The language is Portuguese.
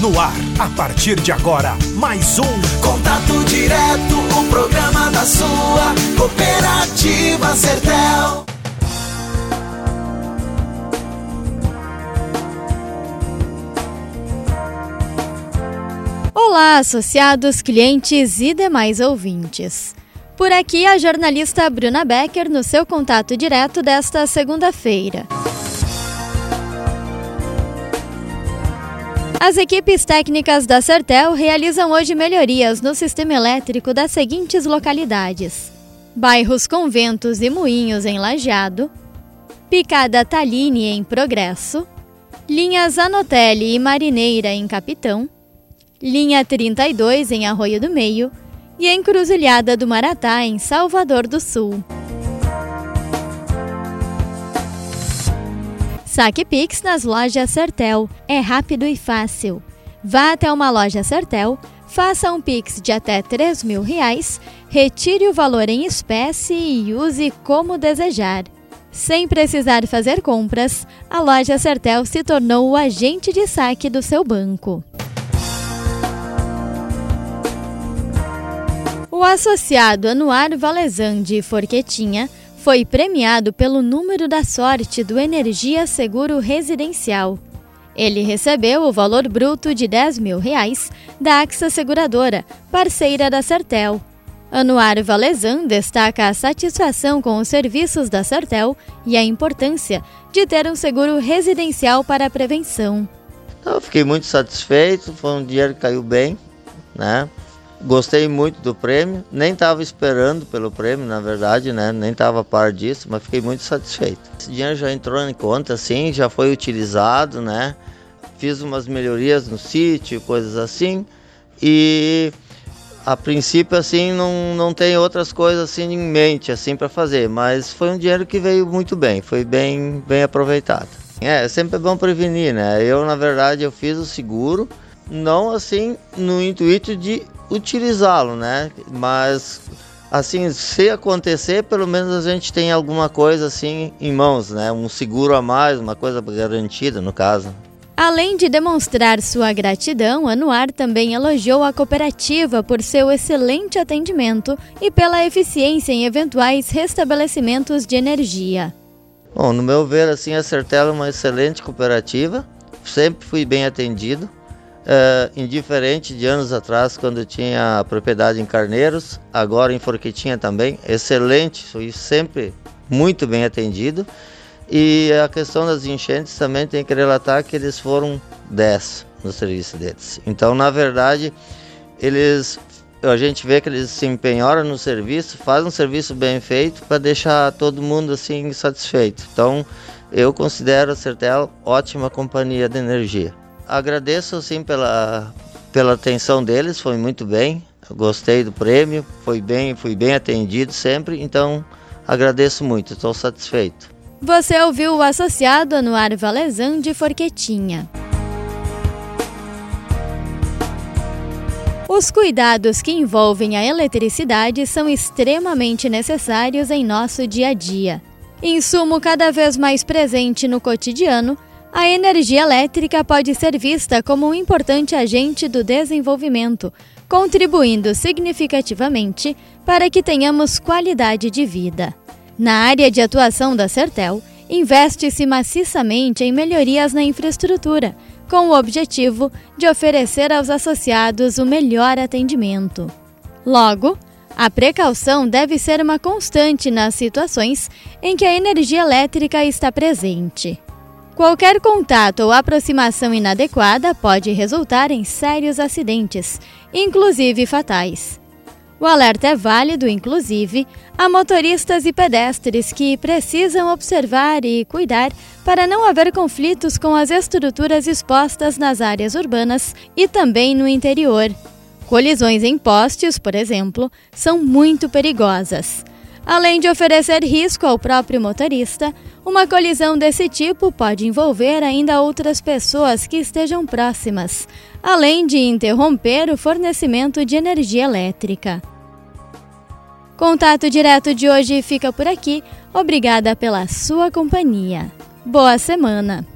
No ar, a partir de agora, mais um Contato Direto, o programa da sua cooperativa Sertel. Olá, associados, clientes e demais ouvintes. Por aqui, a jornalista Bruna Becker no seu Contato Direto desta segunda-feira. As equipes técnicas da Sertel realizam hoje melhorias no sistema elétrico das seguintes localidades: bairros Conventos e Moinhos, em Lajeado, Picada Taline, em Progresso, linhas Anotelli e Marineira, em Capitão, linha 32, em Arroio do Meio, e Encruzilhada do Maratá, em Salvador do Sul. Saque Pix nas lojas Sertel. É rápido e fácil. Vá até uma loja Sertel, faça um Pix de até R$3.000, retire o valor em espécie e use como desejar. Sem precisar fazer compras, a loja Sertel se tornou o agente de saque do seu banco. O associado Anuar Valezan de Forquetinha foi premiado pelo número da sorte do Energia Seguro Residencial. Ele recebeu o valor bruto de R$10.000 da AXA Seguradora, parceira da Sertel. Anuar Valezan destaca a satisfação com os serviços da Sertel e a importância de ter um seguro residencial para a prevenção. Eu fiquei muito satisfeito, foi um dinheiro que caiu bem, né? Gostei muito do prêmio, nem estava esperando pelo prêmio, na verdade, né? Nem estava a par disso, mas fiquei muito satisfeito. Esse dinheiro já entrou em conta, assim, já foi utilizado, né? Fiz umas melhorias no sítio, coisas assim, e a princípio, assim, não tem outras coisas assim em mente, assim, para fazer, mas foi um dinheiro que veio muito bem, foi bem aproveitado. Sempre é bom prevenir, né? Eu, na verdade, eu fiz o seguro, não assim no intuito de utilizá-lo, né? Mas assim, se acontecer, pelo menos a gente tem alguma coisa assim em mãos, né? Um seguro a mais, uma coisa garantida no caso. Além de demonstrar sua gratidão, Anuar também elogiou a cooperativa por seu excelente atendimento e pela eficiência em eventuais restabelecimentos de energia. Bom, no meu ver, assim, a Sertel é uma excelente cooperativa, sempre fui bem atendido. Indiferente de anos atrás, quando eu tinha a propriedade em Carneiros, agora em Forquetinha também, excelente, fui sempre muito bem atendido. E a questão das enchentes também tem que relatar que eles foram 10 no serviço deles. Então, na verdade, a gente vê que eles se empenharam no serviço, fazem um serviço bem feito para deixar todo mundo assim satisfeito. Então, eu considero a Sertel ótima companhia de energia. Agradeço assim pela atenção deles, foi muito bem, eu gostei do prêmio, fui bem atendido sempre, então agradeço muito, estou satisfeito. Você ouviu o associado Anuar Valezan de Forquetinha. Os cuidados que envolvem a eletricidade são extremamente necessários em nosso dia a dia. Insumo cada vez mais presente no cotidiano, a energia elétrica pode ser vista como um importante agente do desenvolvimento, contribuindo significativamente para que tenhamos qualidade de vida. Na área de atuação da Sertel, investe-se maciçamente em melhorias na infraestrutura, com o objetivo de oferecer aos associados o melhor atendimento. Logo, a precaução deve ser uma constante nas situações em que a energia elétrica está presente. Qualquer contato ou aproximação inadequada pode resultar em sérios acidentes, inclusive fatais. O alerta é válido, inclusive, a motoristas e pedestres que precisam observar e cuidar para não haver conflitos com as estruturas expostas nas áreas urbanas e também no interior. Colisões em postes, por exemplo, são muito perigosas. Além de oferecer risco ao próprio motorista, uma colisão desse tipo pode envolver ainda outras pessoas que estejam próximas, além de interromper o fornecimento de energia elétrica. Contato Direto de hoje fica por aqui. Obrigada pela sua companhia. Boa semana!